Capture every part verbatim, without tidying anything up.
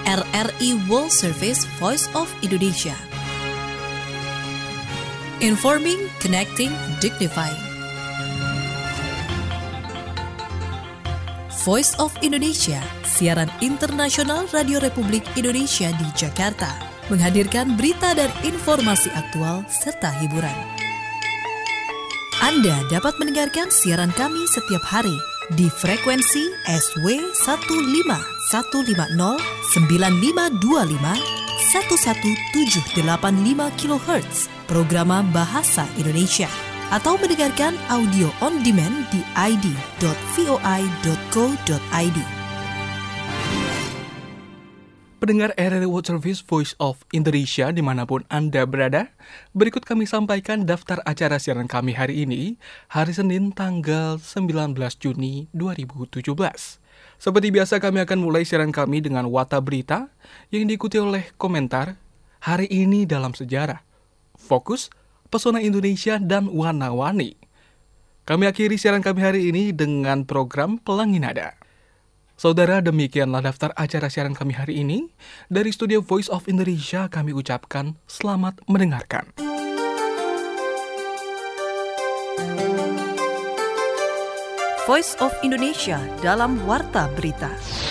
R R I World Service Voice of Indonesia. Informing, connecting, dignifying. Voice of Indonesia, siaran internasional Radio Republik Indonesia di Jakarta, menghadirkan berita dan informasi aktual serta hiburan. Anda dapat mendengarkan siaran kami setiap hari di frekuensi S W satu lima satu lima nol sembilan lima dua lima satu satu tujuh delapan lima kilohertz Programa Bahasa Indonesia, atau mendengarkan audio on demand di i d dot voi dot co dot i d. Pendengar R R I World Service Voice of Indonesia dimanapun Anda berada, berikut kami sampaikan daftar acara siaran kami hari ini, hari Senin tanggal sembilan belas Juni dua ribu tujuh belas. Seperti biasa kami akan mulai siaran kami dengan Warta Berita yang diikuti oleh komentar Hari Ini Dalam Sejarah, Fokus, Pesona Indonesia, dan Warna-Warni. Kami akhiri siaran kami hari ini dengan program Pelangi Nada. Saudara, demikianlah daftar acara siaran kami hari ini. Dari studio Voice of Indonesia kami ucapkan selamat mendengarkan. Voice of Indonesia dalam Warta Berita.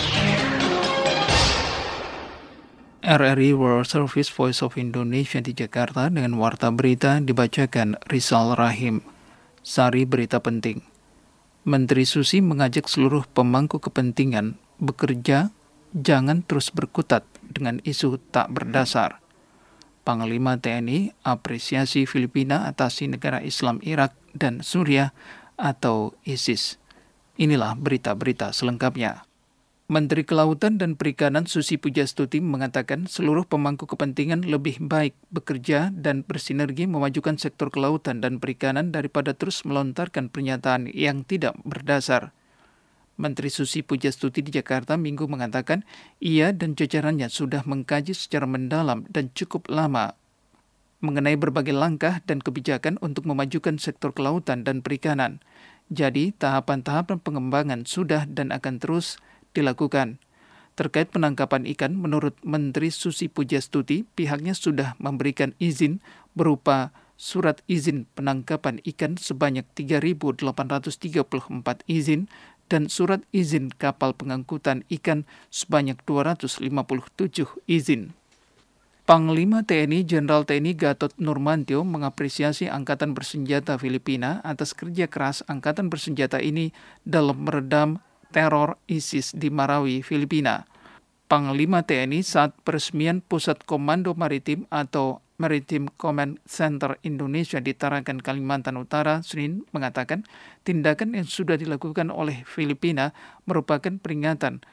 R R I World Service Voice of Indonesia di Jakarta dengan Warta Berita dibacakan Rizal Rahim. Sari berita penting. Menteri Susi mengajak seluruh pemangku kepentingan bekerja, jangan terus berkutat dengan isu tak berdasar. Panglima T N I apresiasi Filipina atasi negara Islam Irak dan Suriah atau ISIS. Inilah berita-berita selengkapnya. Menteri Kelautan dan Perikanan Susi Pujastuti mengatakan seluruh pemangku kepentingan lebih baik bekerja dan bersinergi memajukan sektor kelautan dan perikanan daripada terus melontarkan pernyataan yang tidak berdasar. Menteri Susi Pujastuti di Jakarta Minggu mengatakan ia dan jajarannya sudah mengkaji secara mendalam dan cukup lama mengenai berbagai langkah dan kebijakan untuk memajukan sektor kelautan dan perikanan. Jadi, tahapan-tahapan pengembangan sudah dan akan terus dilakukan. Terkait penangkapan ikan, menurut Menteri Susi Pujastuti, pihaknya sudah memberikan izin berupa surat izin penangkapan ikan sebanyak tiga ribu delapan ratus tiga puluh empat izin dan surat izin kapal pengangkutan ikan sebanyak dua ratus lima puluh tujuh izin. Panglima T N I Jenderal T N I Gatot Nurmantio mengapresiasi Angkatan Bersenjata Filipina atas kerja keras Angkatan Bersenjata ini dalam meredam teror ISIS di Marawi, Filipina. Panglima T N I saat peresmian Pusat Komando Maritim atau Maritime Command Center Indonesia di Tarakan, Kalimantan Utara, Senin mengatakan tindakan yang sudah dilakukan oleh Filipina merupakan peringatan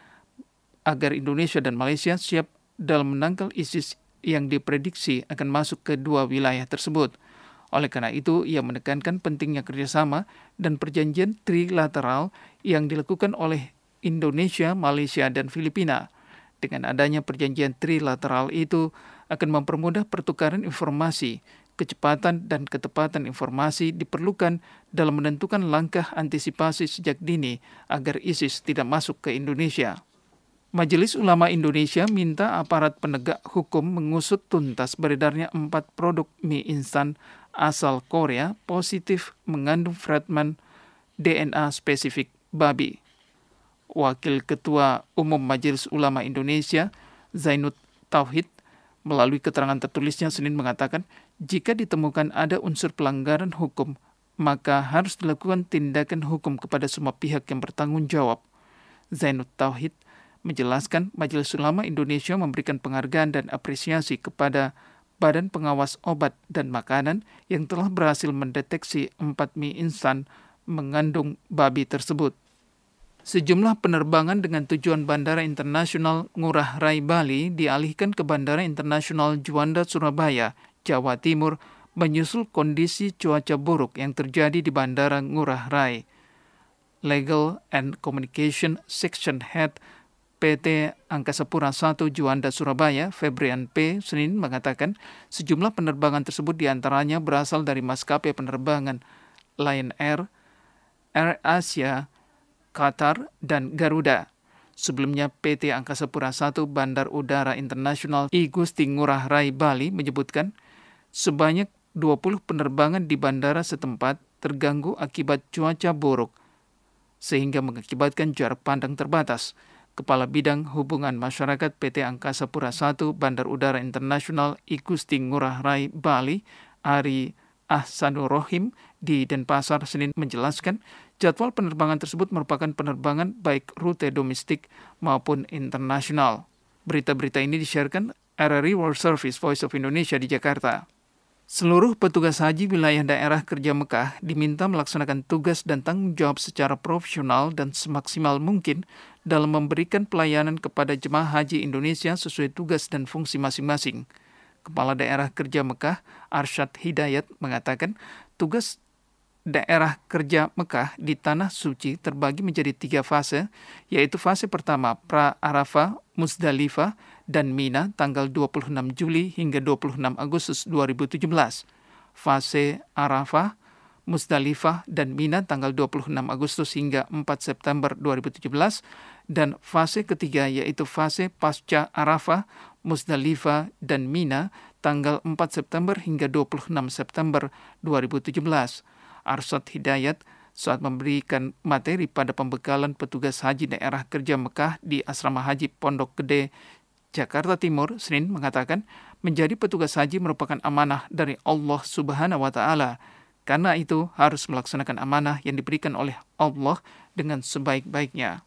agar Indonesia dan Malaysia siap dalam menangkal ISIS yang diprediksi akan masuk ke dua wilayah tersebut. Oleh karena itu, ia menekankan pentingnya kerjasama dan perjanjian trilateral yang dilakukan oleh Indonesia, Malaysia, dan Filipina. Dengan adanya perjanjian trilateral itu akan mempermudah pertukaran informasi, kecepatan dan ketepatan informasi diperlukan dalam menentukan langkah antisipasi sejak dini agar ISIS tidak masuk ke Indonesia. Majelis Ulama Indonesia minta aparat penegak hukum mengusut tuntas beredarnya empat produk mie instan asal Korea positif mengandung fragmen D N A spesifik babi. Wakil Ketua Umum Majelis Ulama Indonesia, Zainud Tauhid, melalui keterangan tertulisnya Senin mengatakan, jika ditemukan ada unsur pelanggaran hukum, maka harus dilakukan tindakan hukum kepada semua pihak yang bertanggung jawab. Zainud Tauhid menjelaskan Majelis Ulama Indonesia memberikan penghargaan dan apresiasi kepada Badan Pengawas Obat dan Makanan yang telah berhasil mendeteksi empat mie instan mengandung babi tersebut. Sejumlah penerbangan dengan tujuan Bandara Internasional Ngurah Rai Bali dialihkan ke Bandara Internasional Juanda Surabaya, Jawa Timur, menyusul kondisi cuaca buruk yang terjadi di Bandara Ngurah Rai. Legal and Communication Section Head P T Angkasa Pura satu Juanda Surabaya, Febrian P. Senin mengatakan sejumlah penerbangan tersebut diantaranya berasal dari maskapai penerbangan Lion Air, Air Asia, Qatar, dan Garuda. Sebelumnya, P T Angkasa Pura I Bandar Udara Internasional I Gusti Ngurah Rai Bali menyebutkan sebanyak dua puluh penerbangan di bandara setempat terganggu akibat cuaca buruk, sehingga mengakibatkan jarak pandang terbatas. Kepala Bidang Hubungan Masyarakat P T Angkasa Pura I Bandar Udara Internasional I Gusti Ngurah Rai Bali, Ari Ahsanur Rohim, di Denpasar Senin menjelaskan jadwal penerbangan tersebut merupakan penerbangan baik rute domestik maupun internasional. Berita-berita ini disiarkan R R I World Service Voice of Indonesia di Jakarta. Seluruh petugas haji wilayah daerah kerja Mekah diminta melaksanakan tugas dan tanggung jawab secara profesional dan semaksimal mungkin dalam memberikan pelayanan kepada jemaah haji Indonesia sesuai tugas dan fungsi masing-masing. Kepala Daerah Kerja Mekah, Arsyad Hidayat, mengatakan tugas daerah kerja Mekah di Tanah Suci terbagi menjadi tiga fase, yaitu fase pertama pra-Arafah, Muzdalifah, dan Mina tanggal dua puluh enam Juli hingga dua puluh enam Agustus dua ribu tujuh belas. Fase Arafah, Muzdalifah, dan Mina tanggal dua puluh enam Agustus hingga empat September dua ribu tujuh belas. Dan fase ketiga yaitu fase pasca Arafah, Muzdalifah, dan Mina tanggal empat September hingga dua puluh enam September dua ribu tujuh belas. Arsyad Hidayat saat memberikan materi pada pembekalan petugas haji daerah kerja Mekah di Asrama Haji Pondok Gede, Jakarta Timur, Senin mengatakan menjadi petugas haji merupakan amanah dari Allah Subhanahu wa Ta'ala. Karena itu harus melaksanakan amanah yang diberikan oleh Allah dengan sebaik-baiknya.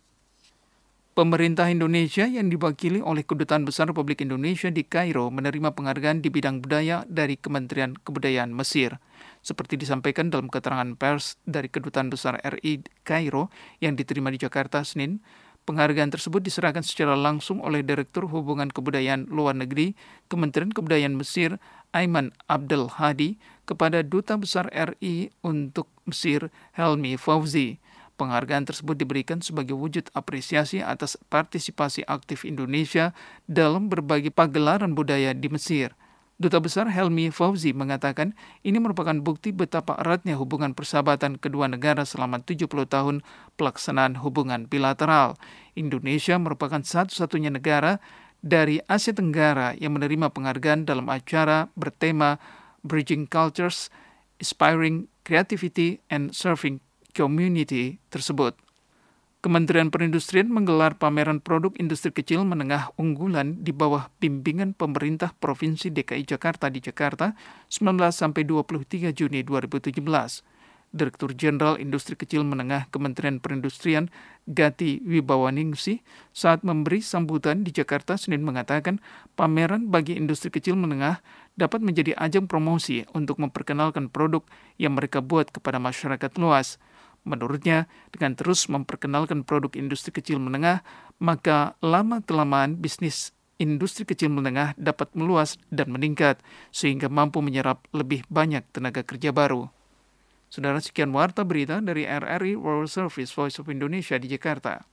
Pemerintah Indonesia yang diwakili oleh Kedutaan Besar Republik Indonesia di Kairo menerima penghargaan di bidang budaya dari Kementerian Kebudayaan Mesir. Seperti disampaikan dalam keterangan pers dari Kedutaan Besar R I Kairo yang diterima di Jakarta Senin, penghargaan tersebut diserahkan secara langsung oleh Direktur Hubungan Kebudayaan Luar Negeri Kementerian Kebudayaan Mesir, Aiman Abdel Hadi, kepada Duta Besar R I untuk Mesir, Helmi Fauzi. Penghargaan tersebut diberikan sebagai wujud apresiasi atas partisipasi aktif Indonesia dalam berbagai pagelaran budaya di Mesir. Duta Besar Helmi Fauzi mengatakan ini merupakan bukti betapa eratnya hubungan persahabatan kedua negara selama tujuh puluh tahun pelaksanaan hubungan bilateral. Indonesia merupakan satu-satunya negara dari Asia Tenggara yang menerima penghargaan dalam acara bertema Bridging Cultures, Inspiring Creativity and Serving Community tersebut. Kementerian Perindustrian menggelar pameran produk industri kecil menengah unggulan di bawah bimbingan pemerintah Provinsi D K I Jakarta di Jakarta sembilan belas sampai dua puluh tiga Juni dua ribu tujuh belas. Direktur Jenderal Industri Kecil Menengah Kementerian Perindustrian Gati Wibawaningsih saat memberi sambutan di Jakarta Senin mengatakan pameran bagi industri kecil menengah dapat menjadi ajang promosi untuk memperkenalkan produk yang mereka buat kepada masyarakat luas. Menurutnya, dengan terus memperkenalkan produk industri kecil menengah, maka lama-kelamaan bisnis industri kecil menengah dapat meluas dan meningkat, sehingga mampu menyerap lebih banyak tenaga kerja baru. Saudara, sekian warta berita dari R R I World Service Voice of Indonesia di Jakarta.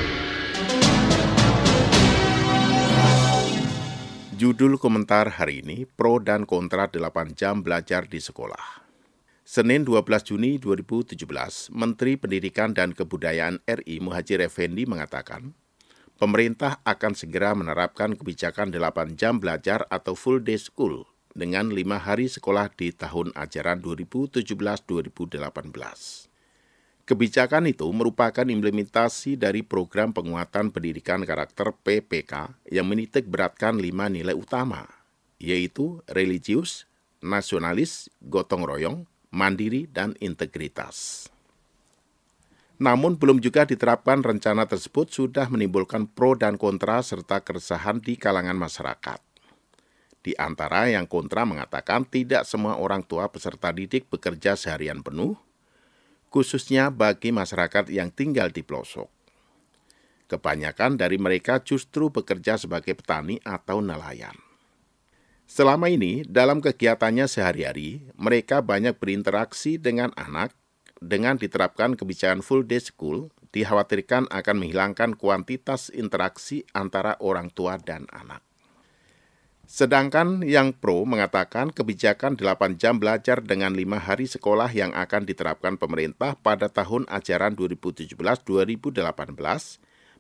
Judul komentar hari ini, pro dan kontra delapan jam belajar di sekolah. Senin dua belas Juni dua ribu tujuh belas, Menteri Pendidikan dan Kebudayaan R I Muhadjir Effendi mengatakan, pemerintah akan segera menerapkan kebijakan delapan jam belajar atau full day school dengan lima hari sekolah di tahun ajaran dua ribu tujuh belas dua ribu delapan belas. Kebijakan itu merupakan implementasi dari program penguatan pendidikan karakter P P K yang menitik beratkan lima nilai utama, yaitu religius, nasionalis, gotong royong, mandiri, dan integritas. Namun belum juga diterapkan rencana tersebut sudah menimbulkan pro dan kontra serta keresahan di kalangan masyarakat. Di antara yang kontra mengatakan tidak semua orang tua peserta didik bekerja seharian penuh, khususnya bagi masyarakat yang tinggal di pelosok. Kebanyakan dari mereka justru bekerja sebagai petani atau nelayan. Selama ini, dalam kegiatannya sehari-hari, mereka banyak berinteraksi dengan anak. Dengan diterapkan kebijakan full day school, dikhawatirkan akan menghilangkan kuantitas interaksi antara orang tua dan anak. Sedangkan yang pro mengatakan kebijakan delapan jam belajar dengan lima hari sekolah yang akan diterapkan pemerintah pada tahun ajaran dua ribu tujuh belas dua ribu delapan belas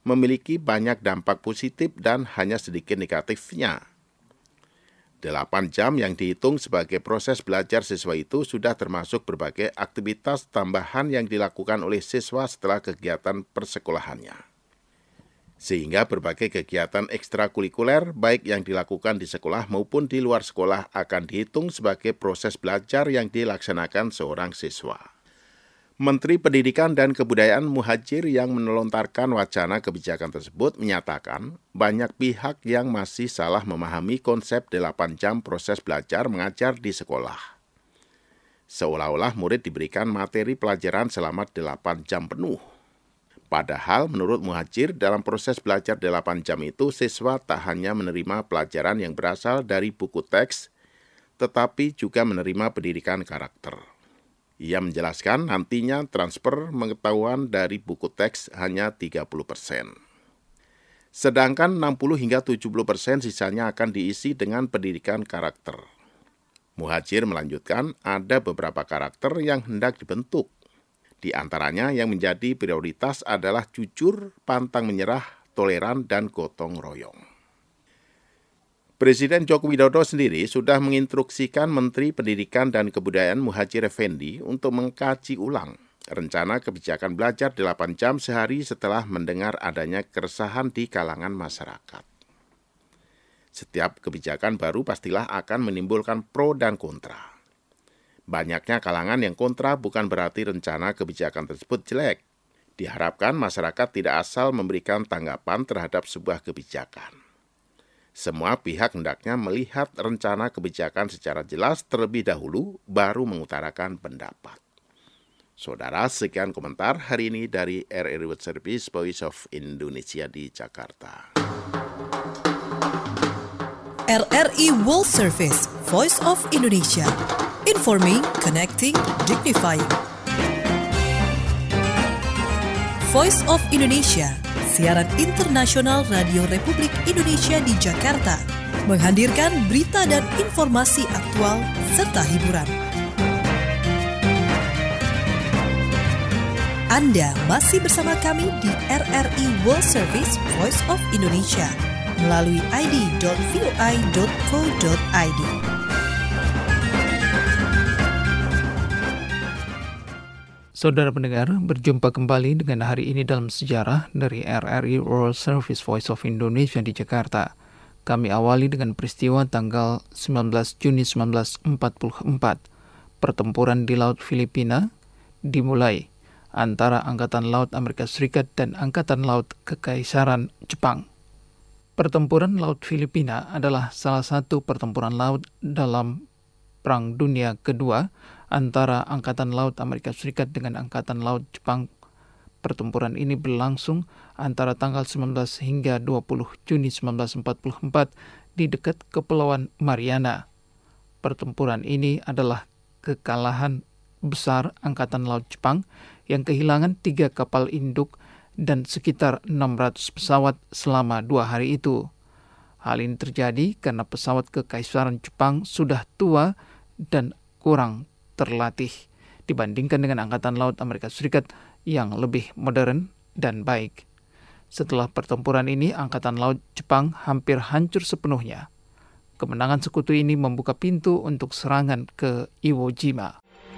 memiliki banyak dampak positif dan hanya sedikit negatifnya. Delapan jam yang dihitung sebagai proses belajar siswa itu sudah termasuk berbagai aktivitas tambahan yang dilakukan oleh siswa setelah kegiatan persekolahannya. Sehingga berbagai kegiatan ekstrakurikuler baik yang dilakukan di sekolah maupun di luar sekolah akan dihitung sebagai proses belajar yang dilaksanakan seorang siswa. Menteri Pendidikan dan Kebudayaan Muhadjir yang melontarkan wacana kebijakan tersebut menyatakan banyak pihak yang masih salah memahami konsep delapan jam proses belajar mengajar di sekolah. Seolah-olah murid diberikan materi pelajaran selama delapan jam penuh. Padahal menurut Muhadjir dalam proses belajar delapan jam itu siswa tak hanya menerima pelajaran yang berasal dari buku teks, tetapi juga menerima pendidikan karakter. Ia menjelaskan nantinya transfer pengetahuan dari buku teks hanya tiga puluh persen. Sedangkan enam puluh hingga tujuh puluh persen sisanya akan diisi dengan pendidikan karakter. Muhadjir melanjutkan ada beberapa karakter yang hendak dibentuk. Di antaranya yang menjadi prioritas adalah jujur, pantang menyerah, toleran, dan gotong royong. Presiden Joko Widodo sendiri sudah menginstruksikan Menteri Pendidikan dan Kebudayaan Muhadjir Effendi untuk mengkaji ulang rencana kebijakan belajar delapan jam sehari setelah mendengar adanya keresahan di kalangan masyarakat. Setiap kebijakan baru pastilah akan menimbulkan pro dan kontra. Banyaknya kalangan yang kontra bukan berarti rencana kebijakan tersebut jelek. Diharapkan masyarakat tidak asal memberikan tanggapan terhadap sebuah kebijakan. Semua pihak hendaknya melihat rencana kebijakan secara jelas terlebih dahulu, baru mengutarakan pendapat. Saudara, sekian komentar hari ini dari R R I World Service Voice of Indonesia di Jakarta. R R I World Service Voice of Indonesia. Informing, connecting, dignifying. Voice of Indonesia, siaran internasional Radio Republik Indonesia di Jakarta, menghadirkan berita dan informasi aktual serta hiburan. Anda masih bersama kami di R R I World Service Voice of Indonesia melalui i d dot v o i dot co dot i d. Saudara pendengar, berjumpa kembali dengan hari ini dalam sejarah dari R R I World Service Voice of Indonesia di Jakarta. Kami awali dengan peristiwa tanggal sembilan belas Juni seribu sembilan ratus empat puluh empat. Pertempuran di Laut Filipina dimulai antara Angkatan Laut Amerika Serikat dan Angkatan Laut Kekaisaran Jepang. Pertempuran Laut Filipina adalah salah satu pertempuran laut dalam Perang Dunia Kedua antara Angkatan Laut Amerika Serikat dengan Angkatan Laut Jepang. Pertempuran ini berlangsung antara tanggal sembilan belas hingga dua puluh Juni seribu sembilan ratus empat puluh empat di dekat Kepulauan Mariana. Pertempuran ini adalah kekalahan besar Angkatan Laut Jepang yang kehilangan tiga kapal induk dan sekitar enam ratus pesawat selama dua hari itu. Hal ini terjadi karena pesawat Kekaisaran Jepang sudah tua dan kurang terlatih dibandingkan dengan Angkatan Laut Amerika Serikat yang lebih modern dan baik. Setelah pertempuran ini, Angkatan Laut Jepang hampir hancur sepenuhnya. Kemenangan sekutu ini membuka pintu untuk serangan ke Iwo Jima.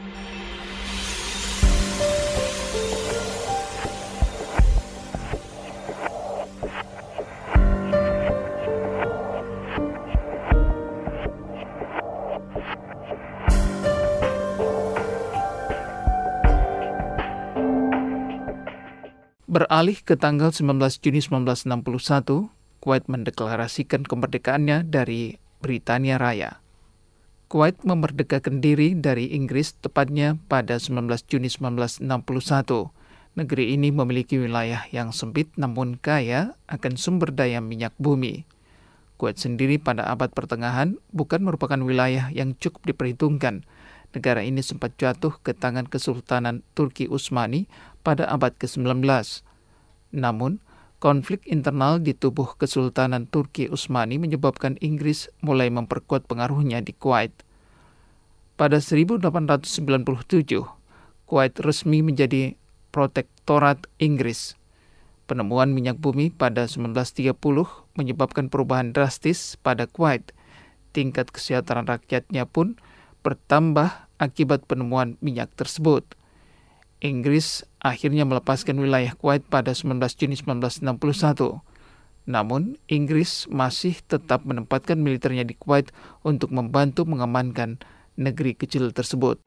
Beralih ke tanggal sembilan belas Juni seribu sembilan ratus enam puluh satu, Kuwait mendeklarasikan kemerdekaannya dari Britania Raya. Kuwait memerdekakan diri dari Inggris tepatnya pada sembilan belas Juni seribu sembilan ratus enam puluh satu. Negeri ini memiliki wilayah yang sempit namun kaya akan sumber daya minyak bumi. Kuwait sendiri pada abad pertengahan bukan merupakan wilayah yang cukup diperhitungkan. Negara ini sempat jatuh ke tangan Kesultanan Turki Utsmani pada abad ke sembilan belas. Namun, konflik internal di tubuh Kesultanan Turki Utsmani menyebabkan Inggris mulai memperkuat pengaruhnya di Kuwait. Pada seribu delapan ratus sembilan puluh tujuh, Kuwait resmi menjadi protektorat Inggris. Penemuan minyak bumi pada seribu sembilan ratus tiga puluh menyebabkan perubahan drastis pada Kuwait. Tingkat kesejahteraan rakyatnya pun bertambah akibat penemuan minyak tersebut. Inggris akhirnya melepaskan wilayah Kuwait pada sembilan belas Juni seribu sembilan ratus enam puluh satu. Namun, Inggris masih tetap menempatkan militernya di Kuwait untuk membantu mengamankan negeri kecil tersebut.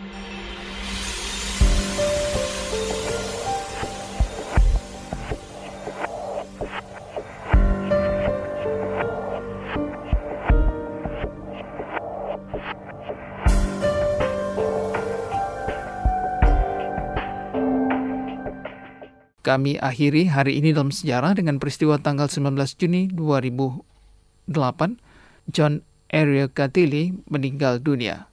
Kami akhiri hari ini dalam sejarah dengan peristiwa tanggal sembilan belas Juni dua ribu delapan, John Ariogatili meninggal dunia.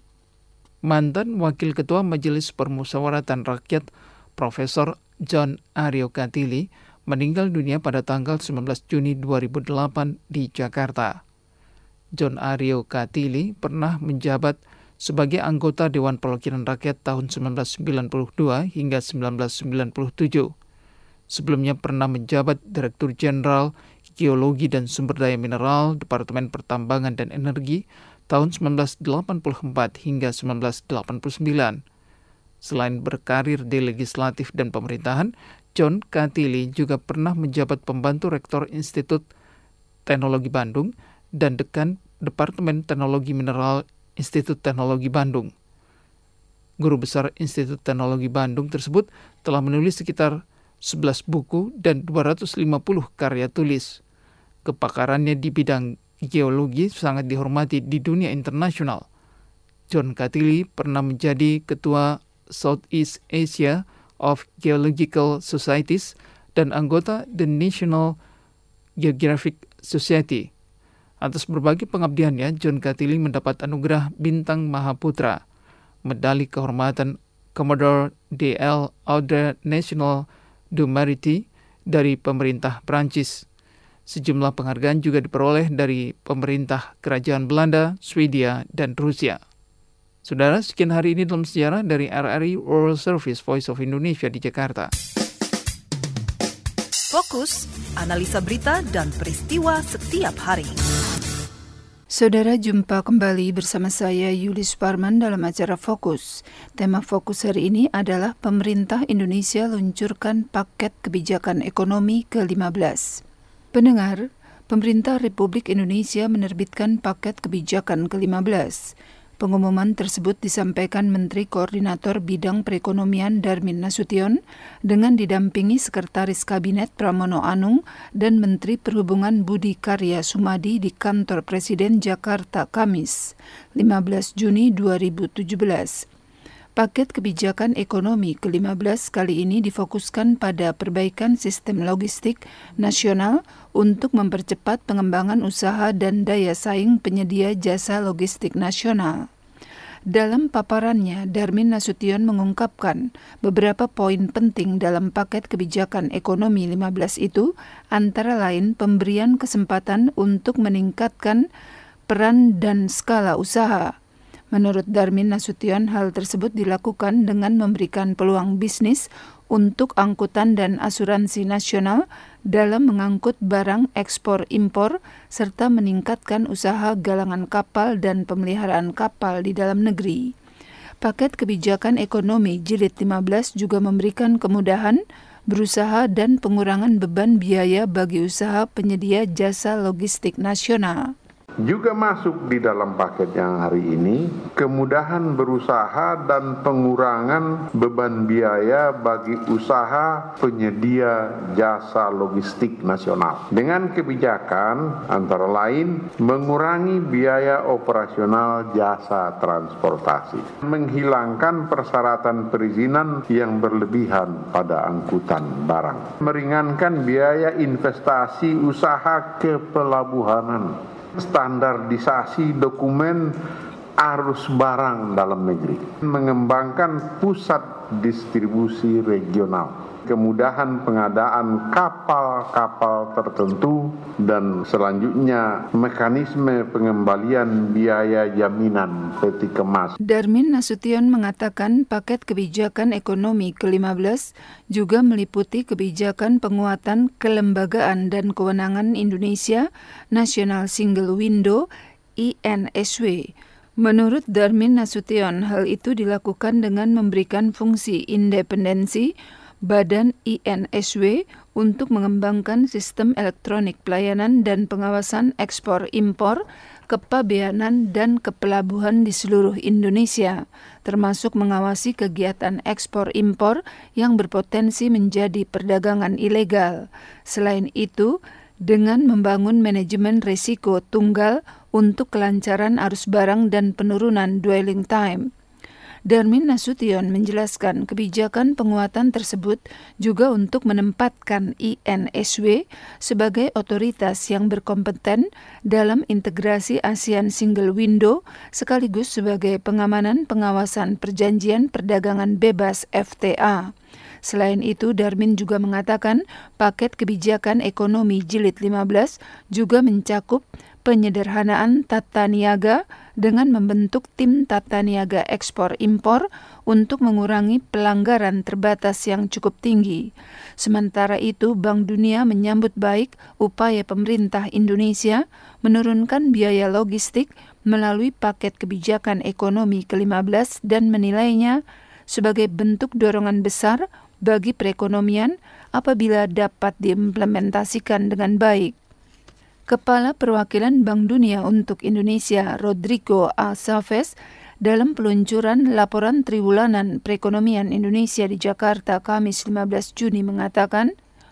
Mantan Wakil Ketua Majelis Permusyawaratan Rakyat Profesor John Ariogatili meninggal dunia pada tanggal sembilan belas Juni dua ribu delapan di Jakarta. John Ariogatili pernah menjabat sebagai anggota Dewan Perwakilan Rakyat tahun sembilan belas sembilan puluh dua hingga sembilan belas sembilan puluh tujuh. Sebelumnya pernah menjabat Direktur Jenderal Geologi dan Sumber Daya Mineral Departemen Pertambangan dan Energi tahun sembilan belas delapan puluh empat hingga sembilan belas delapan puluh sembilan. Selain berkarir di legislatif dan pemerintahan, John Katili juga pernah menjabat pembantu Rektor Institut Teknologi Bandung dan Dekan Departemen Teknologi Mineral Institut Teknologi Bandung. Guru besar Institut Teknologi Bandung tersebut telah menulis sekitar sebelas buku dan dua ratus lima puluh karya tulis. Kepakarannya di bidang geologi sangat dihormati di dunia internasional. John Katili pernah menjadi ketua Southeast Asia of Geological Societies dan anggota The National Geographic Society. Atas berbagai pengabdiannya, John Katili mendapat anugerah Bintang Mahaputra, medali kehormatan Commodore D L Ordre National du Mérite dari pemerintah Prancis. Sejumlah penghargaan juga diperoleh dari pemerintah Kerajaan Belanda, Swedia, dan Rusia. Saudara, sekian hari ini dalam sejarah dari R R I World Service Voice of Indonesia di Jakarta. Fokus, analisa berita dan peristiwa setiap hari. Saudara, jumpa kembali bersama saya Yuli Suparman dalam acara Fokus. Tema Fokus hari ini adalah pemerintah Indonesia luncurkan paket kebijakan ekonomi ke lima belas. Pendengar, pemerintah Republik Indonesia menerbitkan paket kebijakan ke lima belas. Pengumuman tersebut disampaikan Menteri Koordinator Bidang Perekonomian Darmin Nasution dengan didampingi Sekretaris Kabinet Pramono Anung dan Menteri Perhubungan Budi Karya Sumadi di Kantor Presiden Jakarta Kamis, lima belas Juni dua ribu tujuh belas. Paket kebijakan ekonomi ke lima belas kali ini difokuskan pada perbaikan sistem logistik nasional untuk mempercepat pengembangan usaha dan daya saing penyedia jasa logistik nasional. Dalam paparannya, Darmin Nasution mengungkapkan beberapa poin penting dalam paket kebijakan ekonomi lima belas itu, antara lain pemberian kesempatan untuk meningkatkan peran dan skala usaha. Menurut Darmin Nasution, hal tersebut dilakukan dengan memberikan peluang bisnis untuk angkutan dan asuransi nasional dalam mengangkut barang ekspor-impor serta meningkatkan usaha galangan kapal dan pemeliharaan kapal di dalam negeri. Paket kebijakan ekonomi jilid lima belas juga memberikan kemudahan berusaha dan pengurangan beban biaya bagi usaha penyedia jasa logistik nasional. Juga masuk di dalam paket yang hari ini kemudahan berusaha dan pengurangan beban biaya bagi usaha penyedia jasa logistik nasional. Dengan kebijakan antara lain mengurangi biaya operasional jasa transportasi, menghilangkan persyaratan perizinan yang berlebihan pada angkutan barang, meringankan biaya investasi usaha kepelabuhanan, standarisasi dokumen arus barang dalam negeri, mengembangkan pusat distribusi regional, kemudahan pengadaan kapal-kapal tertentu, dan selanjutnya mekanisme pengembalian biaya jaminan peti kemas. Darmin Nasution mengatakan paket kebijakan ekonomi ke lima belas juga meliputi kebijakan penguatan kelembagaan dan kewenangan Indonesia National Single Window I N S W. Menurut Darmin Nasution, hal itu dilakukan dengan memberikan fungsi independensi Badan I N S W untuk mengembangkan sistem elektronik pelayanan dan pengawasan ekspor-impor, kepabeanan dan kepelabuhan di seluruh Indonesia, termasuk mengawasi kegiatan ekspor-impor yang berpotensi menjadi perdagangan ilegal. Selain itu, dengan membangun manajemen risiko tunggal untuk kelancaran arus barang dan penurunan dwelling time. Darmin Nasution menjelaskan kebijakan penguatan tersebut juga untuk menempatkan I N S W sebagai otoritas yang berkompeten dalam integrasi ASEAN Single Window sekaligus sebagai pengamanan pengawasan perjanjian perdagangan bebas F T A. Selain itu, Darmin juga mengatakan paket kebijakan ekonomi jilid lima belas juga mencakup penyederhanaan tata niaga dengan membentuk tim tata niaga ekspor-impor untuk mengurangi pelanggaran terbatas yang cukup tinggi. Sementara itu, Bank Dunia menyambut baik upaya pemerintah Indonesia menurunkan biaya logistik melalui paket kebijakan ekonomi ke lima belas dan menilainya sebagai bentuk dorongan besar bagi perekonomian apabila dapat diimplementasikan dengan baik. Kepala Perwakilan Bank Dunia untuk Indonesia, Rodrigo A. Chavez, dalam peluncuran laporan triwulan perekonomian Indonesia di Jakarta Kamis lima belas Juni mengatakan,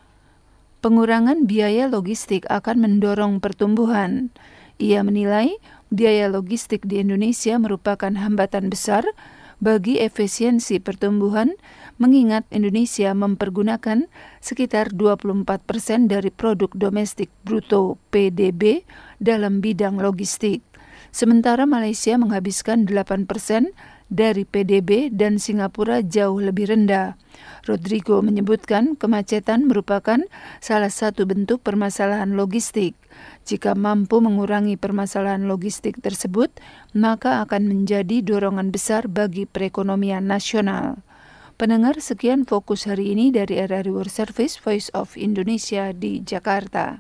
pengurangan biaya logistik akan mendorong pertumbuhan. Ia menilai biaya logistik di Indonesia merupakan hambatan besar bagi efisiensi pertumbuhan, mengingat Indonesia mempergunakan sekitar dua puluh empat persen dari produk domestik bruto P D B dalam bidang logistik. Sementara Malaysia menghabiskan delapan persen dari P D B dan Singapura jauh lebih rendah. Rodrigo menyebutkan kemacetan merupakan salah satu bentuk permasalahan logistik. Jika mampu mengurangi permasalahan logistik tersebut, maka akan menjadi dorongan besar bagi perekonomian nasional. Pendengar, sekian fokus hari ini dari R R I World Service Voice of Indonesia di Jakarta.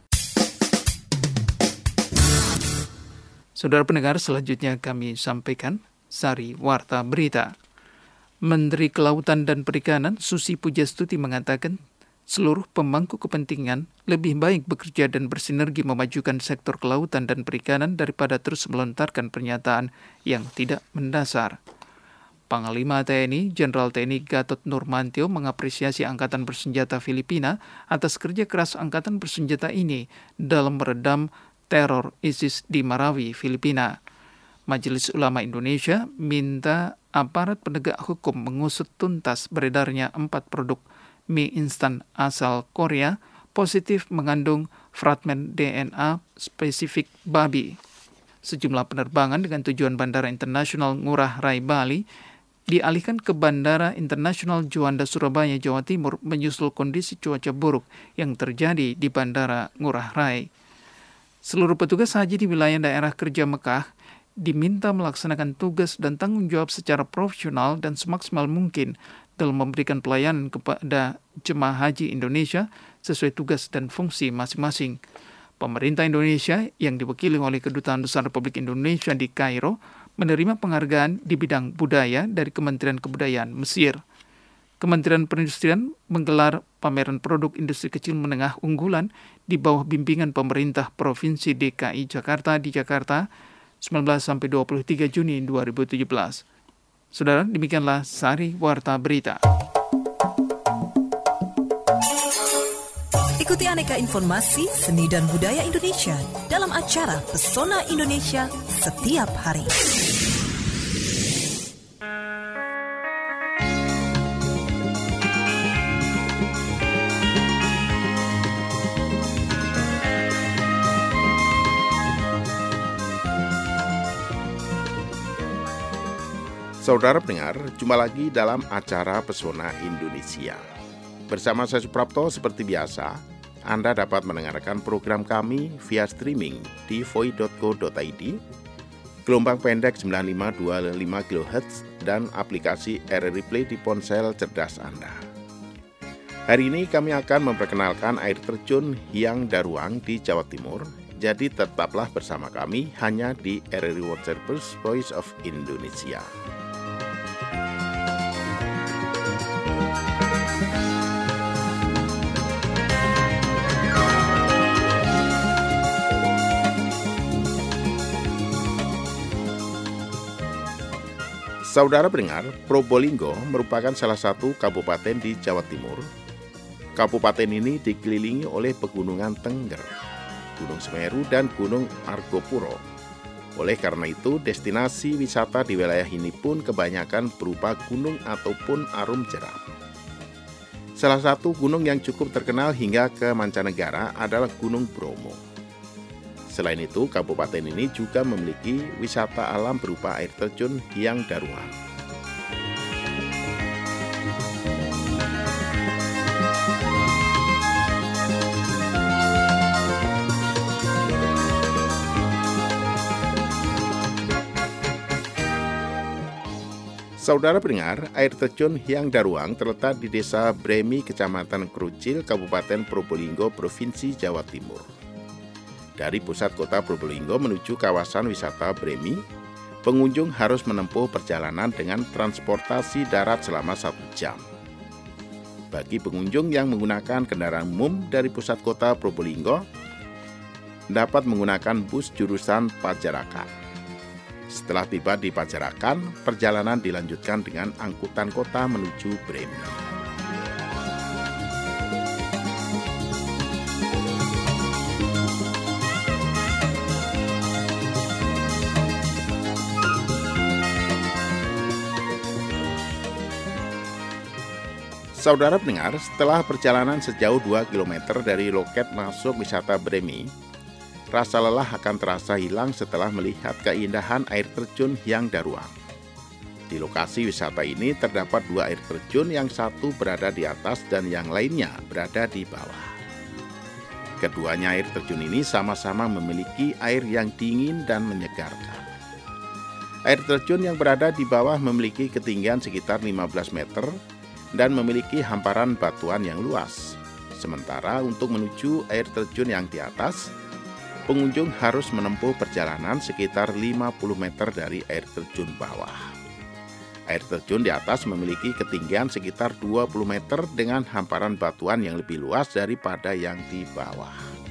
Saudara pendengar, selanjutnya kami sampaikan Sari Warta Berita. Menteri Kelautan dan Perikanan Susi Pujastuti mengatakan seluruh pemangku kepentingan lebih baik bekerja dan bersinergi memajukan sektor kelautan dan perikanan daripada terus melontarkan pernyataan yang tidak mendasar. Panglima T N I, Jenderal T N I Gatot Nurmantio mengapresiasi Angkatan Bersenjata Filipina atas kerja keras Angkatan Bersenjata ini dalam meredam teror ISIS di Marawi, Filipina. Majelis Ulama Indonesia minta aparat penegak hukum mengusut tuntas beredarnya empat produk mie instan asal Korea positif mengandung fragmen D N A spesifik babi. Sejumlah penerbangan dengan tujuan Bandara Internasional Ngurah Rai Bali dialihkan ke Bandara Internasional Juanda Surabaya, Jawa Timur menyusul kondisi cuaca buruk yang terjadi di Bandara Ngurah Rai. Seluruh petugas haji di wilayah daerah kerja Mekah diminta melaksanakan tugas dan tanggung jawab secara profesional dan semaksimal mungkin dalam memberikan pelayanan kepada jemaah haji Indonesia sesuai tugas dan fungsi masing-masing. Pemerintah Indonesia yang diwakili oleh Kedutaan Besar Republik Indonesia di Kairo menerima penghargaan di bidang budaya dari Kementerian Kebudayaan Mesir. Kementerian Perindustrian menggelar pameran produk industri kecil menengah unggulan di bawah bimbingan pemerintah Provinsi D K I Jakarta di Jakarta sembilan belas sampai dua puluh tiga Juni dua ribu tujuh belas. Saudara, demikianlah Sari Warta Berita. Ikuti aneka informasi seni dan budaya Indonesia dalam acara Pesona Indonesia setiap hari. Saudara pendengar, jumpa lagi dalam acara Pesona Indonesia. Bersama saya Suprapto, seperti biasa, Anda dapat mendengarkan program kami via streaming di voi dot co dot i d, gelombang pendek sembilan lima dua lima kilohertz, dan aplikasi R R I Play di ponsel cerdas Anda. Hari ini kami akan memperkenalkan air terjun Hyang Daruang di Jawa Timur, jadi tetaplah bersama kami hanya di R R I World Service Voice of Indonesia. Saudara pendengar, Probolinggo merupakan salah satu kabupaten di Jawa Timur. Kabupaten ini dikelilingi oleh pegunungan Tengger, Gunung Semeru, dan Gunung Argopuro. Oleh karena itu, destinasi wisata di wilayah ini pun kebanyakan berupa gunung ataupun arum jeram. Salah satu gunung yang cukup terkenal hingga ke mancanegara adalah Gunung Bromo. Selain itu, kabupaten ini juga memiliki wisata alam berupa air terjun Hyang Daruang. Saudara pendengar, air terjun Hyang Daruang terletak di Desa Bremi, Kecamatan Krucil, Kabupaten Probolinggo, Provinsi Jawa Timur. Dari pusat kota Probolinggo menuju kawasan wisata Bremi, pengunjung harus menempuh perjalanan dengan transportasi darat selama satu jam. Bagi pengunjung yang menggunakan kendaraan umum dari pusat kota Probolinggo, dapat menggunakan bus jurusan Pajarakan. Setelah tiba di Pajarakan, perjalanan dilanjutkan dengan angkutan kota menuju Bremi. Saudara pendengar, setelah perjalanan sejauh dua kilometer dari loket masuk wisata Bremi, rasa lelah akan terasa hilang setelah melihat keindahan air terjun Hyang Daruang. Di lokasi wisata ini terdapat dua air terjun, yang satu berada di atas dan yang lainnya berada di bawah. Keduanya air terjun ini sama-sama memiliki air yang dingin dan menyegarkan. Air terjun yang berada di bawah memiliki ketinggian sekitar lima belas meter, dan memiliki hamparan batuan yang luas. Sementara untuk menuju air terjun yang di atas, pengunjung harus menempuh perjalanan sekitar lima puluh meter dari air terjun bawah. Air terjun di atas memiliki ketinggian sekitar dua puluh meter dengan hamparan batuan yang lebih luas daripada yang di bawah.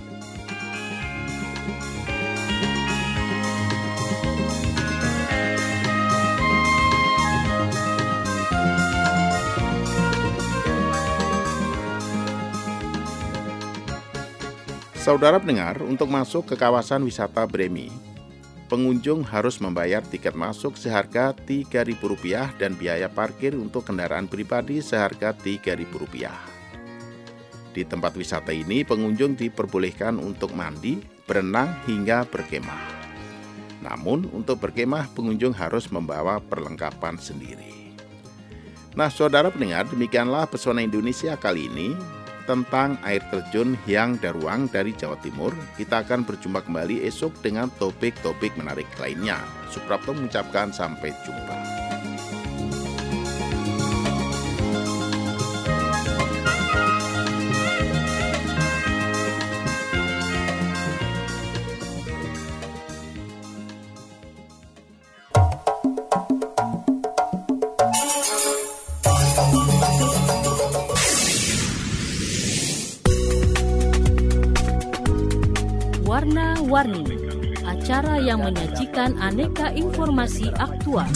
Saudara pendengar, untuk masuk ke kawasan wisata Bremi, pengunjung harus membayar tiket masuk seharga tiga ribu rupiah dan biaya parkir untuk kendaraan pribadi seharga tiga ribu rupiah. Di tempat wisata ini, pengunjung diperbolehkan untuk mandi, berenang, hingga berkemah. Namun, untuk berkemah, pengunjung harus membawa perlengkapan sendiri. Nah, saudara pendengar, demikianlah pesona Indonesia kali ini tentang air terjun Hyang Daruang dari Jawa Timur. Kita akan berjumpa kembali esok dengan topik-topik menarik lainnya. Suprapto mengucapkan sampai jumpa. Warna-Warni, acara yang menyajikan aneka informasi aktual.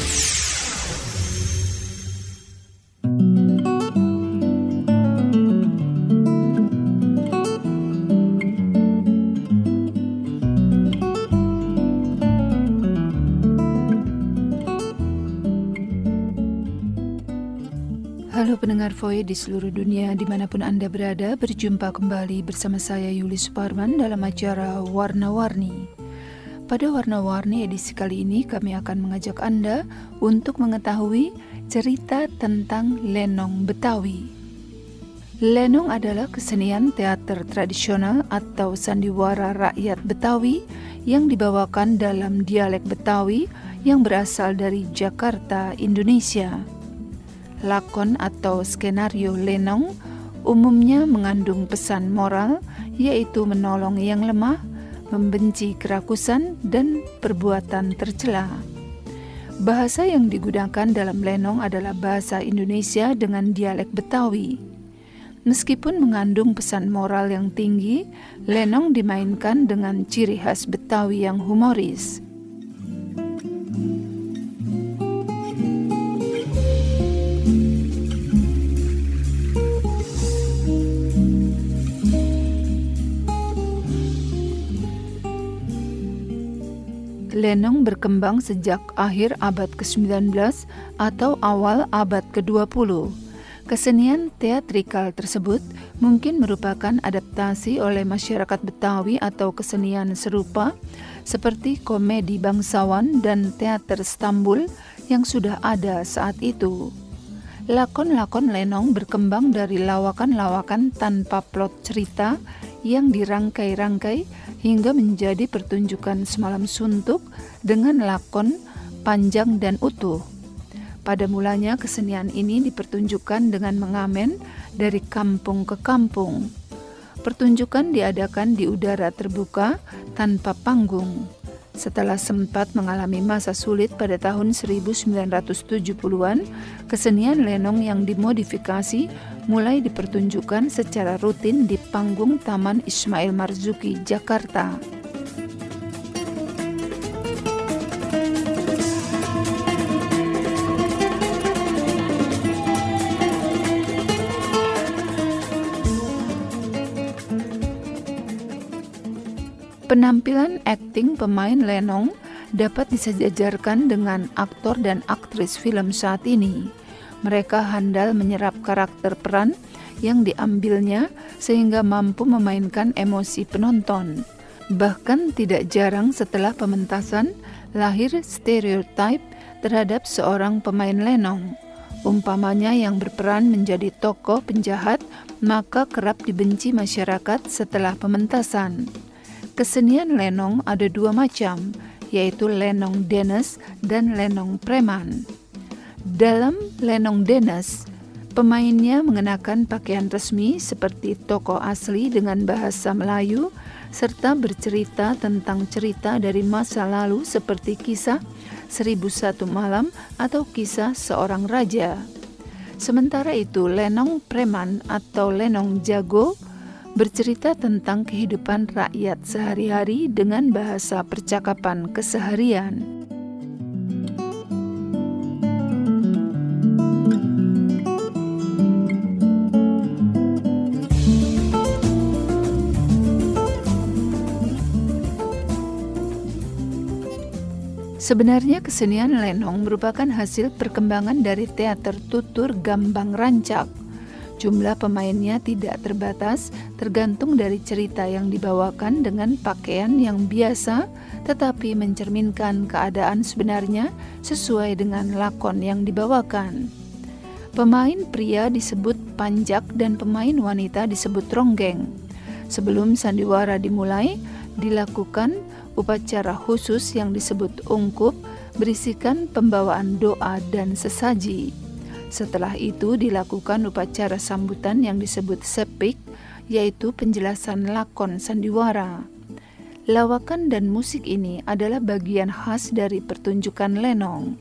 Halo pendengar Voice di seluruh dunia dimanapun Anda berada, berjumpa kembali bersama saya Yulis Suparman dalam acara Warna-Warni. Pada Warna-Warni edisi kali ini kami akan mengajak Anda untuk mengetahui cerita tentang lenong Betawi. Lenong adalah kesenian teater tradisional atau sandiwara rakyat Betawi yang dibawakan dalam dialek Betawi yang berasal dari Jakarta, Indonesia. Lakon atau skenario lenong umumnya mengandung pesan moral, yaitu menolong yang lemah, membenci kerakusan, dan perbuatan tercela. Bahasa yang digunakan dalam lenong adalah bahasa Indonesia dengan dialek Betawi. Meskipun mengandung pesan moral yang tinggi, lenong dimainkan dengan ciri khas Betawi yang humoris. Lenong berkembang sejak akhir abad kesembilan belas atau awal abad kedua puluh. Kesenian teatrikal tersebut mungkin merupakan adaptasi oleh masyarakat Betawi atau kesenian serupa seperti komedi bangsawan dan teater Stambul yang sudah ada saat itu. Lakon-lakon lenong berkembang dari lawakan-lawakan tanpa plot cerita yang dirangkai-rangkai hingga menjadi pertunjukan semalam suntuk dengan lakon panjang dan utuh. Pada mulanya kesenian ini dipertunjukkan dengan mengamen dari kampung ke kampung. Pertunjukan diadakan di udara terbuka tanpa panggung. Setelah sempat mengalami masa sulit pada tahun seribu sembilan ratus tujuh puluhan, kesenian lenong yang dimodifikasi mulai dipertunjukkan secara rutin di panggung Taman Ismail Marzuki, Jakarta. Penampilan akting pemain lenong dapat disejajarkan dengan aktor dan aktris film saat ini. Mereka handal menyerap karakter peran yang diambilnya sehingga mampu memainkan emosi penonton. Bahkan tidak jarang setelah pementasan lahir stereotip terhadap seorang pemain lenong. Umpamanya yang berperan menjadi tokoh penjahat, maka kerap dibenci masyarakat setelah pementasan. Kesenian lenong ada dua macam, yaitu lenong denes dan lenong preman. Dalam lenong denes, pemainnya mengenakan pakaian resmi seperti tokoh asli dengan bahasa Melayu, serta bercerita tentang cerita dari masa lalu seperti kisah Seribu Satu Malam atau kisah seorang raja. Sementara itu, lenong preman atau lenong jago bercerita tentang kehidupan rakyat sehari-hari dengan bahasa percakapan keseharian. Sebenarnya kesenian lenong merupakan hasil perkembangan dari teater tutur gambang rancak. Jumlah pemainnya tidak terbatas, tergantung dari cerita yang dibawakan dengan pakaian yang biasa, tetapi mencerminkan keadaan sebenarnya sesuai dengan lakon yang dibawakan. Pemain pria disebut panjak dan pemain wanita disebut ronggeng. Sebelum sandiwara dimulai, dilakukan upacara khusus yang disebut ungkup, berisikan pembawaan doa dan sesaji. Setelah itu dilakukan upacara sambutan yang disebut sepik, yaitu penjelasan lakon sandiwara. Lawakan dan musik ini adalah bagian khas dari pertunjukan lenong.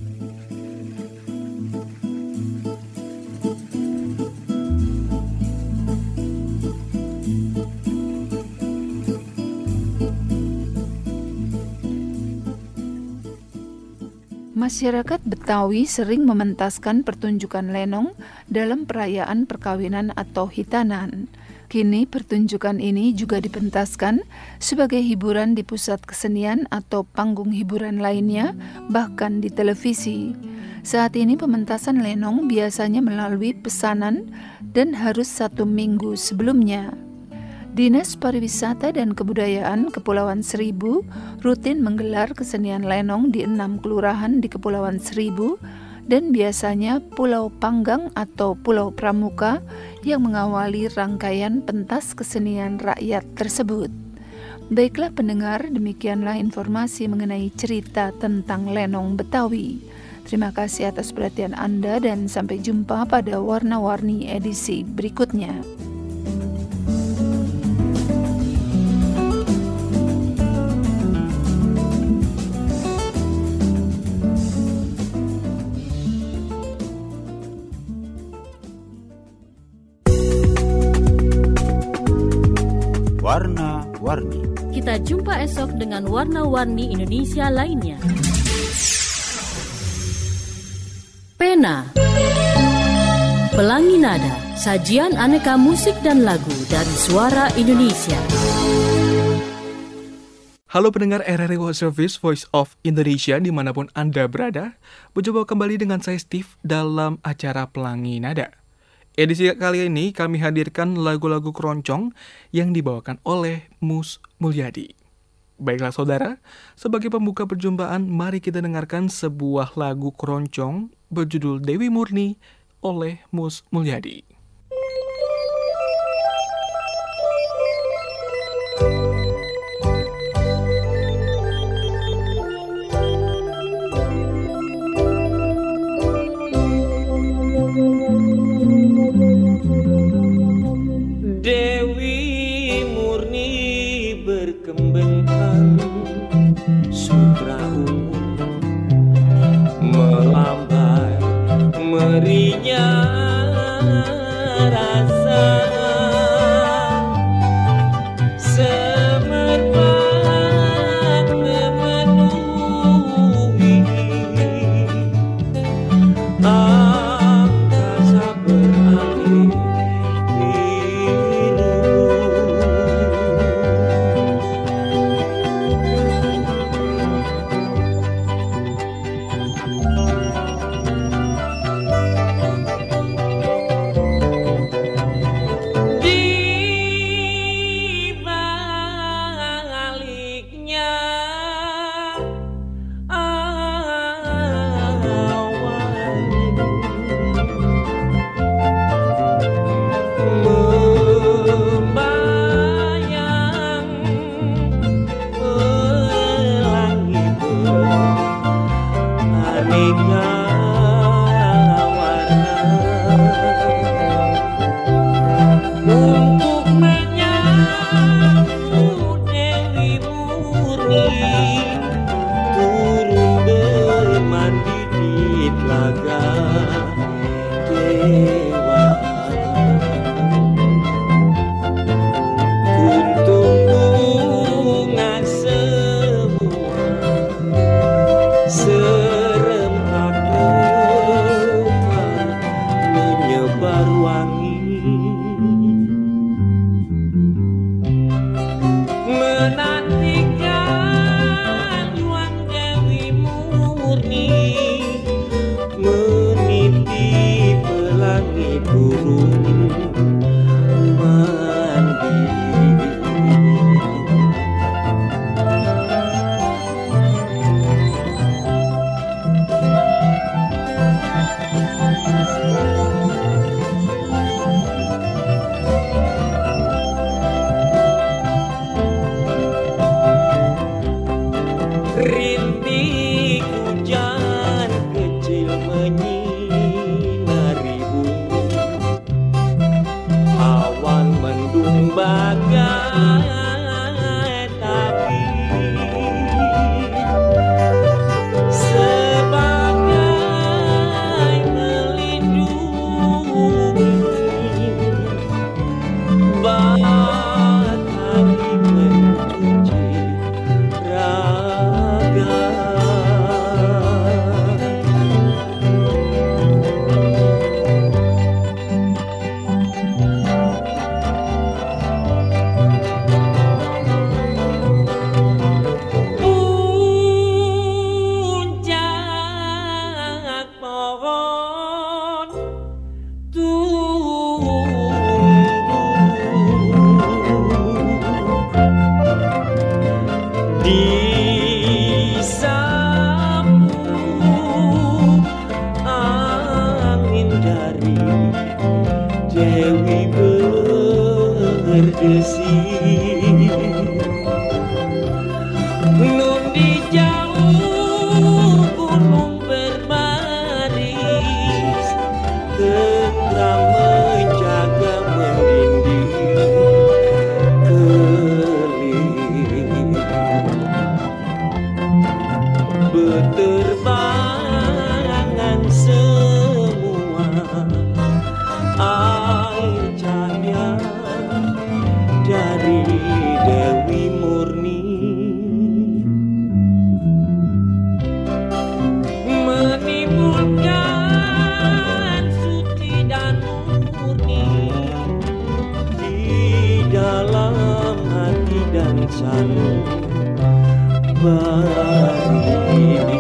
Masyarakat Betawi sering mementaskan pertunjukan lenong dalam perayaan perkawinan atau hitanan. Kini pertunjukan ini juga dipentaskan sebagai hiburan di pusat kesenian atau panggung hiburan lainnya, bahkan di televisi. Saat ini pementasan lenong biasanya melalui pesanan dan harus satu minggu sebelumnya. Dinas Pariwisata dan Kebudayaan Kepulauan Seribu rutin menggelar kesenian lenong di enam kelurahan di Kepulauan Seribu dan biasanya Pulau Panggang atau Pulau Pramuka yang mengawali rangkaian pentas kesenian rakyat tersebut. Baiklah pendengar, demikianlah informasi mengenai cerita tentang lenong Betawi. Terima kasih atas perhatian Anda dan sampai jumpa pada Warna-Warni edisi berikutnya. Warna-Warni. Kita jumpa esok dengan warna-warni Indonesia lainnya. Pena, Pelangi Nada, sajian aneka musik dan lagu dari Suara Indonesia. Halo pendengar R R I World Service Voice of Indonesia dimanapun Anda berada. Berjumpa kembali dengan saya Steve dalam acara Pelangi Nada. Edisi kali ini kami hadirkan lagu-lagu keroncong yang dibawakan oleh Mus Mulyadi. Baiklah saudara, sebagai pembuka perjumpaan, mari kita dengarkan sebuah lagu keroncong berjudul Dewi Murni oleh Mus Mulyadi. Dewi Murni berkembang sutra ungu, melambai merinya rasa, semerbak memenuhi angkasa beralih Nun di jauh gunung berbaris, tenang menjaga mendinding keling. Berterbangan semua air cahaya dari Dewi Murni, menimbulkan suci dan murni di dalam hati dan selalu berdiri.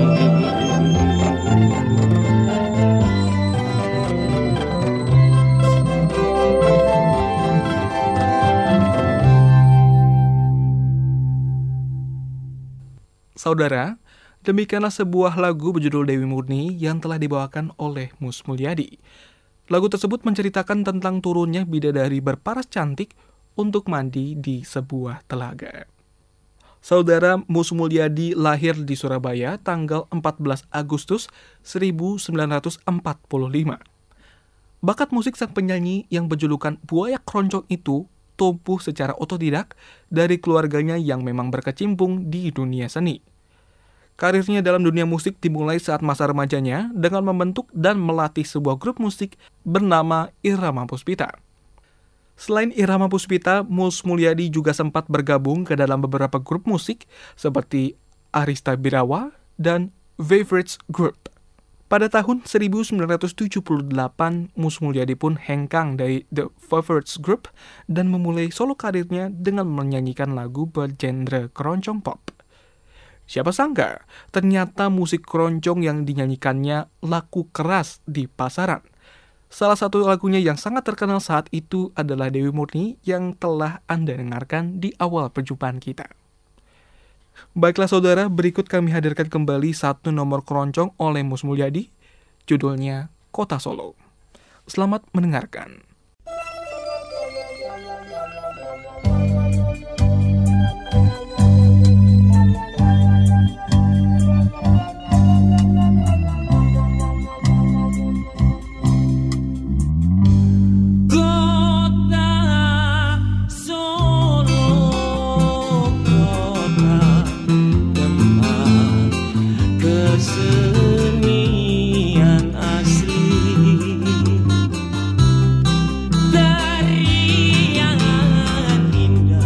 Saudara, demikianlah sebuah lagu berjudul Dewi Murni yang telah dibawakan oleh Mus Mulyadi. Lagu tersebut menceritakan tentang turunnya bidadari berparas cantik untuk mandi di sebuah telaga. Saudara, Mus Mulyadi lahir di Surabaya tanggal empat belas Agustus seribu sembilan ratus empat puluh lima. Bakat musik sang penyanyi yang berjulukan Buaya Keroncong itu tumbuh secara otodidak dari keluarganya yang memang berkecimpung di dunia seni. Karirnya dalam dunia musik dimulai saat masa remajanya dengan membentuk dan melatih sebuah grup musik bernama Irama Puspita. Selain Irama Puspita, Mus Mulyadi juga sempat bergabung ke dalam beberapa grup musik seperti Arista Birawa dan Favorites Group. Pada tahun seribu sembilan ratus tujuh puluh delapan, Mus Mulyadi pun hengkang dari The Favorites Group dan memulai solo karirnya dengan menyanyikan lagu bergenre keroncong pop. Siapa sangka, ternyata musik keroncong yang dinyanyikannya laku keras di pasaran. Salah satu lagunya yang sangat terkenal saat itu adalah Dewi Murni yang telah Anda dengarkan di awal perjumpaan kita. Baiklah saudara, berikut kami hadirkan kembali satu nomor keroncong oleh Mus Mulyadi, judulnya Kota Solo. Selamat mendengarkan. Kesenian asli dari yang indah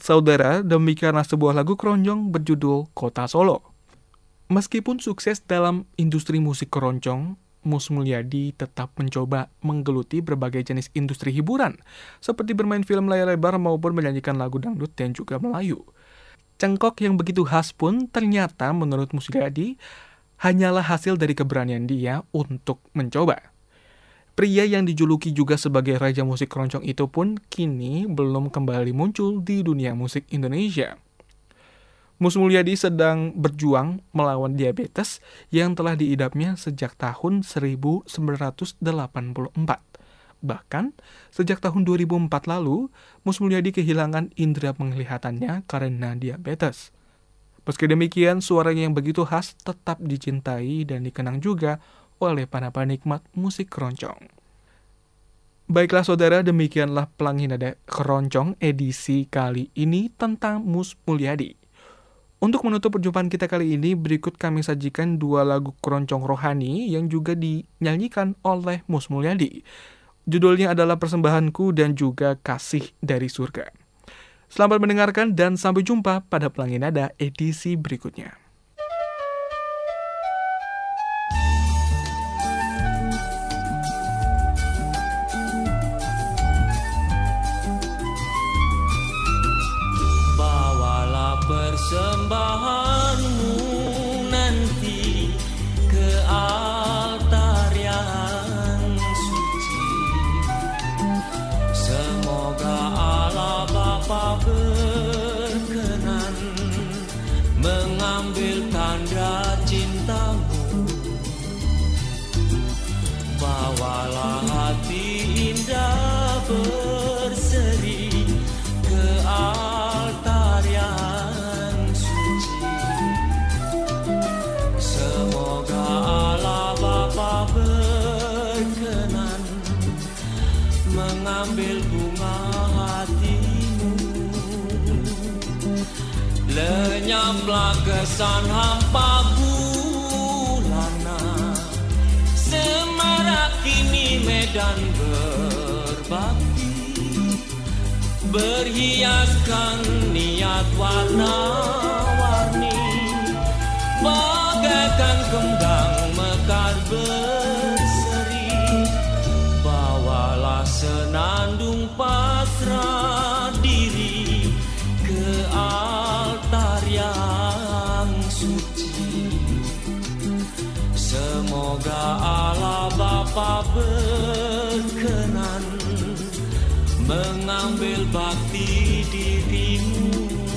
Saudara, demikianlah sebuah lagu keroncong berjudul Kota Solo. Meskipun sukses dalam industri musik keroncong, Mus Mulyadi tetap mencoba menggeluti berbagai jenis industri hiburan, seperti bermain film layar lebar maupun menyanyikan lagu dangdut dan juga Melayu. Cengkok yang begitu khas pun ternyata menurut Mus Mulyadi hanyalah hasil dari keberanian dia untuk mencoba. Pria yang dijuluki juga sebagai raja musik keroncong itu pun kini belum kembali muncul di dunia musik Indonesia. Mus Mulyadi sedang berjuang melawan diabetes yang telah diidapnya sejak tahun seribu sembilan ratus delapan puluh empat. Bahkan, sejak tahun dua ribu empat lalu, Mus Mulyadi kehilangan indera penglihatannya karena diabetes. Meski demikian, suaranya yang begitu khas tetap dicintai dan dikenang juga oleh para penikmat musik keroncong. Baiklah saudara, demikianlah Pelangi Nada Keroncong edisi kali ini tentang Mus Mulyadi. Untuk menutup perjumpaan kita kali ini, berikut kami sajikan dua lagu keroncong rohani yang juga dinyanyikan oleh Mus Mulyadi. Judulnya adalah Persembahanku dan juga Kasih dari Surga. Selamat mendengarkan dan sampai jumpa pada Pelangi Nada edisi berikutnya. Persembahanmu nanti ke altar yang suci. Semoga Allah Bapa berkenan mengambil tanda cintamu. Bawalah hati indah berseri ke altar yang berkenan mengambil bunga hatimu. Lenyaplah kesan hampa bulana, semarak kini medan berbakti, berhiaskan niat warna-warni, bagaikan kembang mekar berseri. Bawalah senandung pasrah diri ke altar yang suci. Semoga Allah Bapa berkenan mengambil bakti dirimu.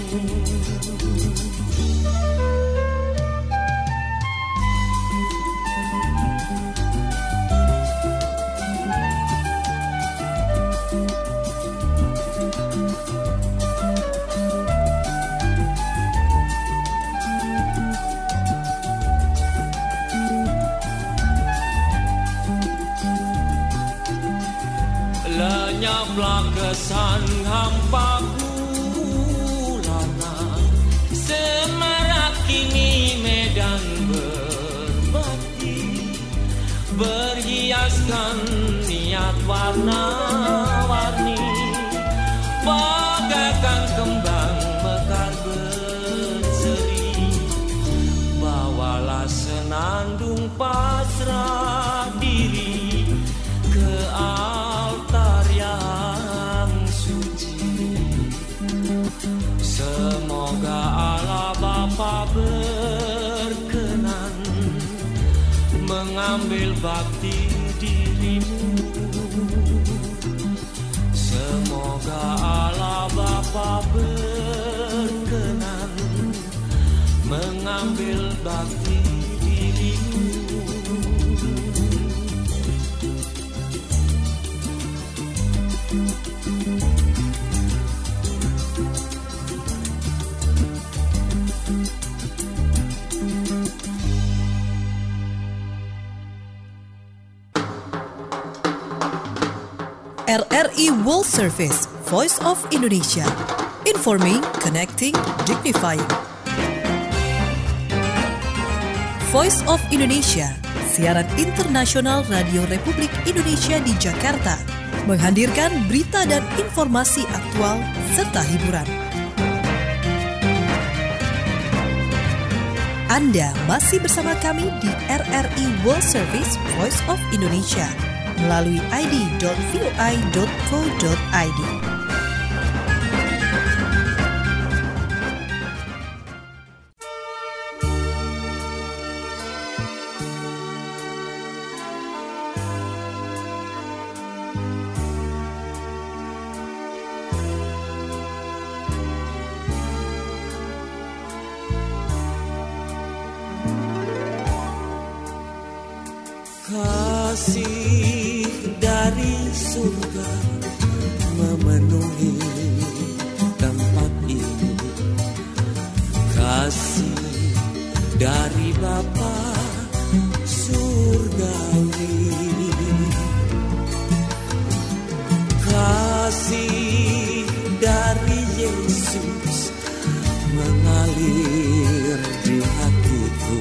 Lenyaplah kesan hampa bulana, semarak kini medan berbakti, berhiaskan niat warna-warni, bagaikan kembang mekar berseri. Bawalah senandung pasrah diri ke altar yang suci. Semoga Allah Bapa berkenan mengambil bakti dirimu. Semoga Allah Bapa berkenan mengambil bakti dirimu. R R I World Service, Voice of Indonesia. Informing, connecting, dignifying. Voice of Indonesia, siaran internasional Radio Republik Indonesia di Jakarta, menghadirkan berita dan informasi aktual serta hiburan. Anda masih bersama kami di R R I World Service Voice of Indonesia melalui i d dot v o i dot co dot i d. Kasih dari surga memenuhi tempat ini. Kasih dari Bapa surgawi. Kasih dari Yesus mengalir di hatiku,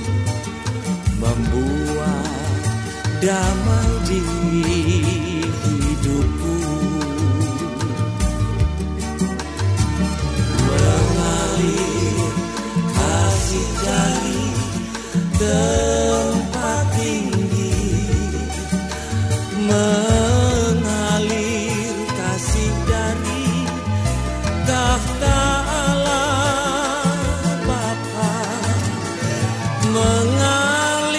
membuat damai di hidupku. Mengalir kasih dari tempat tinggi, mengalir kasih dari tahta Allah Bapa, mengalir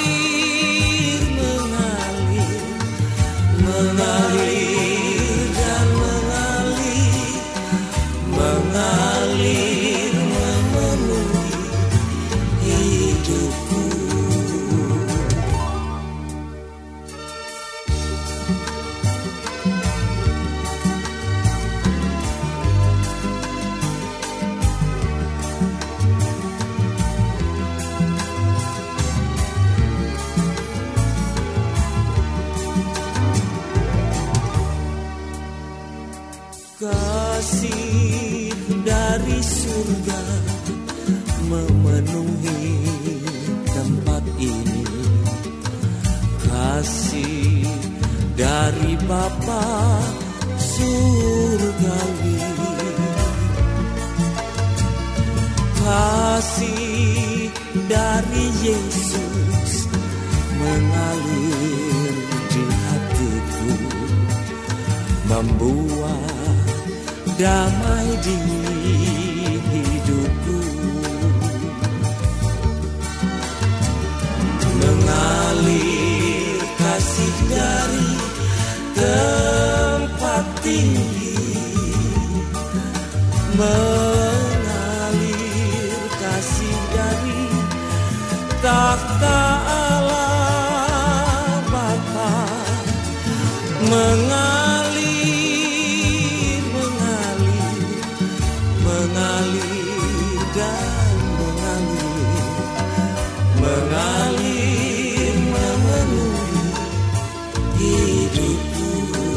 mengalir dan mengalir, mengalir memenuhi hidupku. Kasih dari surga memenuhi tempat ini. Kasih dari Bapa surgawi. Kasih dari Yesus mengalir di hatiku, membuat damai di hidupku. Mengalir kasih dari tempat tinggi, mengalir kasih dari tahta Allah Bapa, mengalir mengalir dan mengalir, mengalir memenuhi hidupku.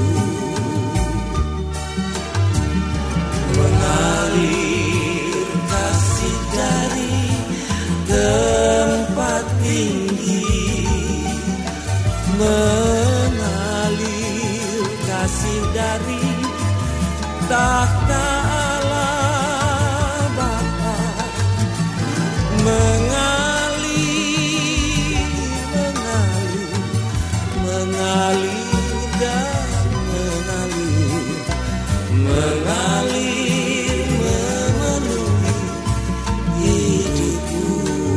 Mengalir kasih dari tempat tinggi, mengalir kasih dari tahta mengalir, mengalir, mengalir dan mengalir, mengalir memenuhi hidupku.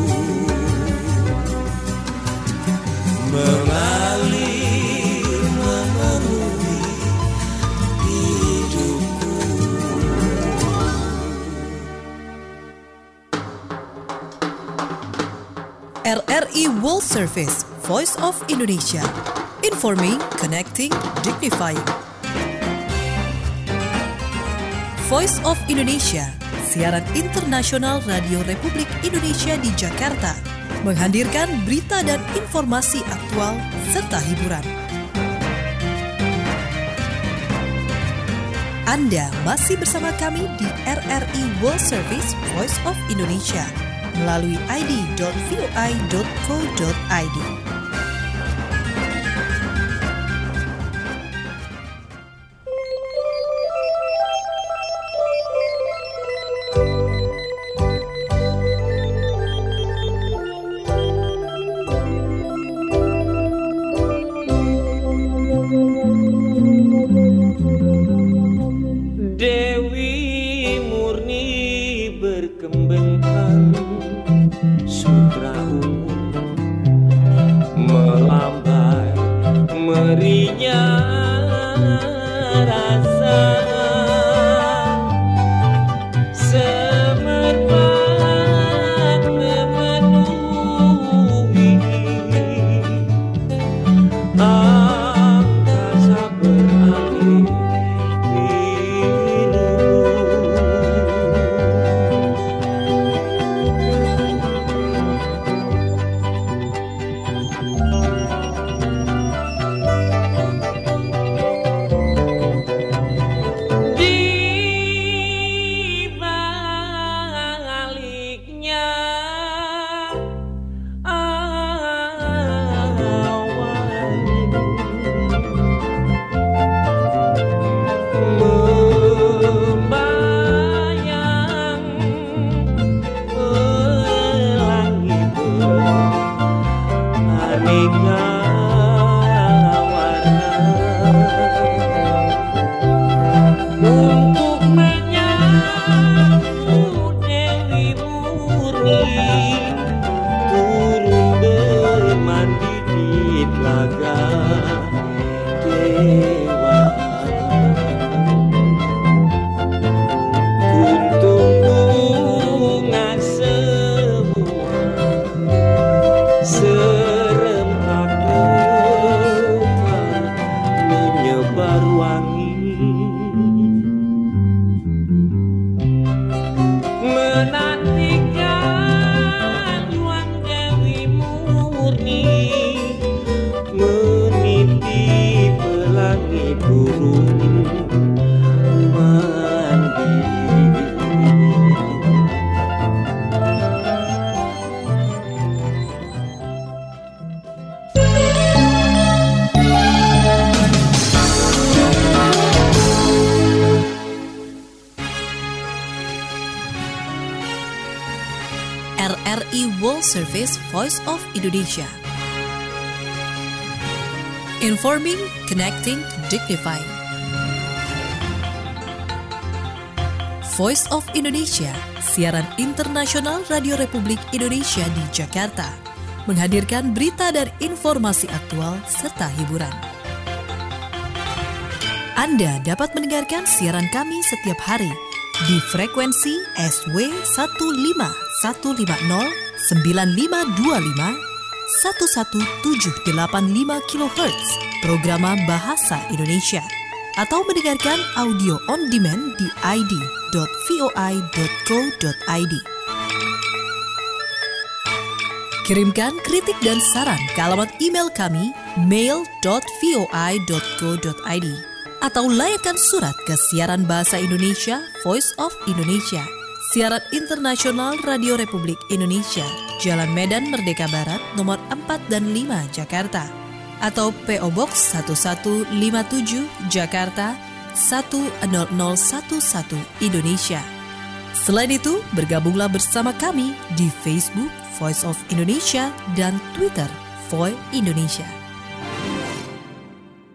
Mengalir memenuhi hidupku. R R I World Service, Voice of Indonesia. Informing, connecting, dignifying. Voice of Indonesia, siaran internasional Radio Republik Indonesia di Jakarta, menghadirkan berita dan informasi aktual serta hiburan. Anda masih bersama kami di R R I World Service Voice of Indonesia melalui i d dot v o i dot co dot i d. merinya rasa semerbak memenuhi angkasa beralih biru. R R I World Service Voice of Indonesia. Informing, connecting, dignifying. Voice of Indonesia, siaran internasional Radio Republik Indonesia di Jakarta, menghadirkan berita dan informasi aktual serta hiburan. Anda dapat mendengarkan siaran kami setiap hari di frekuensi S W satu lima satu lima nol sembilan lima dua lima satu satu tujuh delapan lima kilohertz program Bahasa Indonesia, atau mendengarkan audio on demand di i d dot voi dot co dot i d. Kirimkan kritik dan saran ke alamat email kami mail dot voi dot co dot i d atau layangkan surat ke siaran Bahasa Indonesia Voice of Indonesia, siaran internasional Radio Republik Indonesia, Jalan Medan Merdeka Barat nomor empat dan lima Jakarta, atau P O Box satu satu lima tujuh Jakarta satu nol nol satu satu Indonesia. Selain itu, bergabunglah bersama kami di Facebook Voice of Indonesia dan Twitter Voi Indonesia.